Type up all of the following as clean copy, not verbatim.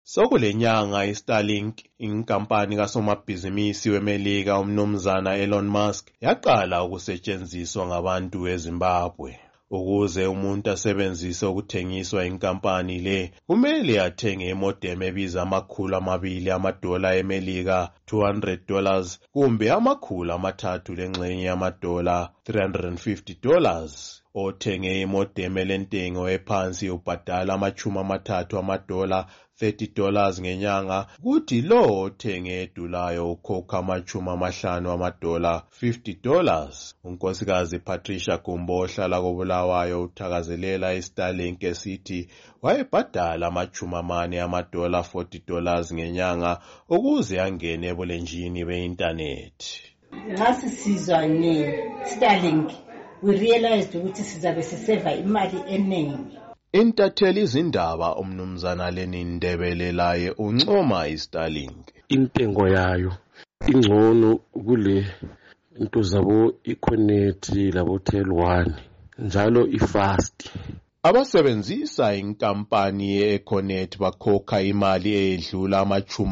Sokulenyanga iStarlink, inkampani kasomabhizinisi weMelika umnumzana Elon Musk, yaqala ukusetshenziswa ngabantu eZimbabwe. Ukuze umuntu asebenzise ukuthengiswa inkampani le, kumele athenge imodem ebiza $200 eMelika, $200, kumbe $300 lengxenye yamadola, $350. Othenge imodem elentengo ephansi ubhadala $30, $30 ngenyanga, kuthi lo othenge edulayo ukhokha $50, $50. Unkosikazi Patricia Gumbo ohlala koBulawayo uthakazelela iStarlink esithi wayebhadala $40, $40 ngenyanga ukuze angene ebulenjini be-internet. Ngasi sizwa nge-Starlink, we realized ukuthi sizabe siseva imali eningi. Intatheli izindaba umnumzana Lenin Ndebele laye uncoma iStarlink. Intengo yayo ingcono kule into zabo iConnect labo Tel1 njalo ifast. Abasebenzisa inkampani ye-Econet bakhokha imali edlula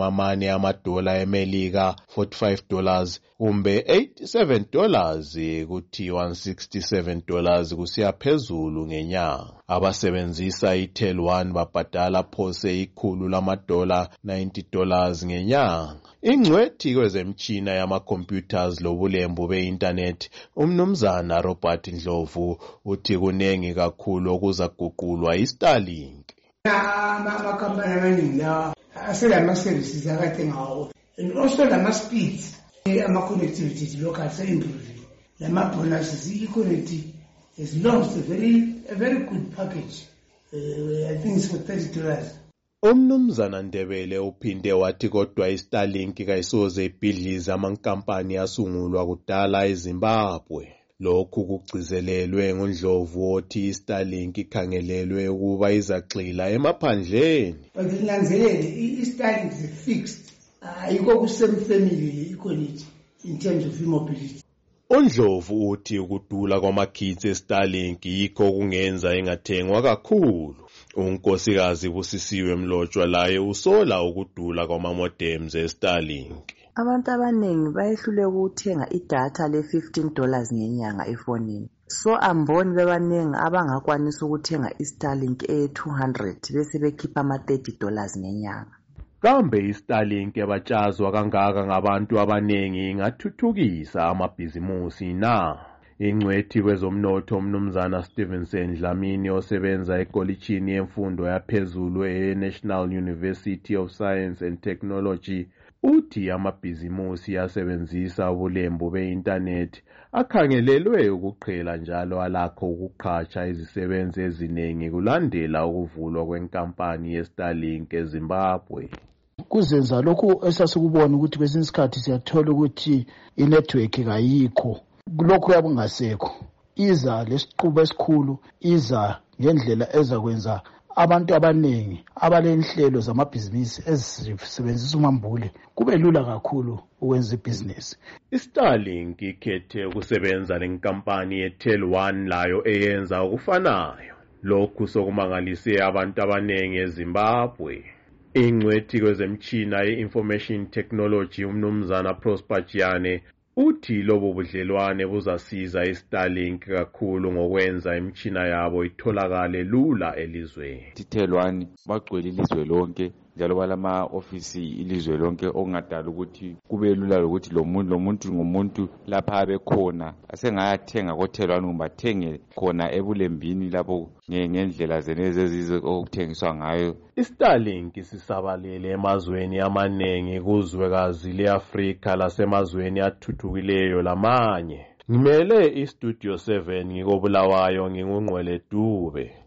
$40 eMelika, $45, kumbe $87 kuthi $167 kusiya phezulu ngenyanga. Abasebenzisa iTel1 babhadala phose $100, $90 ngenyanga. Ingcwethi kwezemtshina yama-computers lobulembu be-internet umnumzana Robert Ndlovu uthi kunengi kakhulu okuzaguqulwa iStarlink. Amakampani amaningi lawa aselama-services akade ngawo, and also lama-speeds ama-connectivity local se-improve. Lama-bonuses i-connect has launched a very good package. I think it's for $30. Umnumzana Ndebele uphinde wathi kodwa iStarlink kayisoze ibhidlize amankampani asungulwa kudala eZimbabwe. Lokhu kugcizelelwe nguNdlovu othi iStarlink ikhangelelwe ukuba izagxila emaphandleni. Ngilanzelele iStarlink is fixed. Ayikho kusame family iConnect in terms of mobility. uNdlovu uthi ukudula kwamakitsi eStarlink yikho kungenza ingathengwa kakhulu. Unkosikazi Busisiwe Mlotshwa laye usola ukudula kwamamodems eStarlink. Abantu abaningi bayehlule ukuthenga idatha le$15 ngenyanga efonini. So amboni bebanengi abangakwanisa ukuthenga iStarlink e200 bese bekhipha ama$30 ngenyanga. Kambe iStarlink ebatshazwa kangaka ngabantu abanengi ingathuthukisa amabhizimusi na? Ingcwethi kwezomnotho umnumzana Stevenson Dlamini osebenza ekolitshini yemfundo yaphezulu eNational University of Science and Technology uthi amabhizimusi asebenzisa ubulembu be-internet akhangelelwe ukuqhela njalo alakho ukuqhatsha izisebenzi eziningi kulandela ukuvulwa kwenkampani yeStarlink eZimbabwe. Kuzenza lokhu esasikubona ukuthi kwesinye isikhathi siyathola ukuthi inetwork kayikho, lokho yakungasekho. Iza lesiqubo esikhulu, iza ngendlela ezakwenza abantu abaningi abalenhlelo zamabhizinisi ezisebenzisa umambule kube lula kakhulu ukwenza ibhizinisi. iStarlink ikhethe ukusebenza lenkampani yeTel1 layo eyenza okufanayo. Lokhu sokumangalise abantu abaningi eZimbabwe. Ingcwethi kwezemtshina ye-Information Technology umnumzana Prosper Tshane uthi lobo budlelwane buzasiza iStarlink kakhulu ngokwenza imtshina yabo itholakale lula elizweni. iTel1 bagcwele ilizwe lonke njalo balama office ilizwe lonke okungadala ukuthi kube lula ukuthi lo muntu ngomuntu lapha abekhona asengayathenga koTel1 kumbe athenge khona ebulembini lapho ngendlela zeneze ezizo okuthengiswa ngayo. iStarlink sisabalele emazweni amanengi kuzwekazi leAfrika lasemazweni athuthukileyo lamanye. Ngimele iStudio 7 ngikobulawayo ngingungqwele Dube.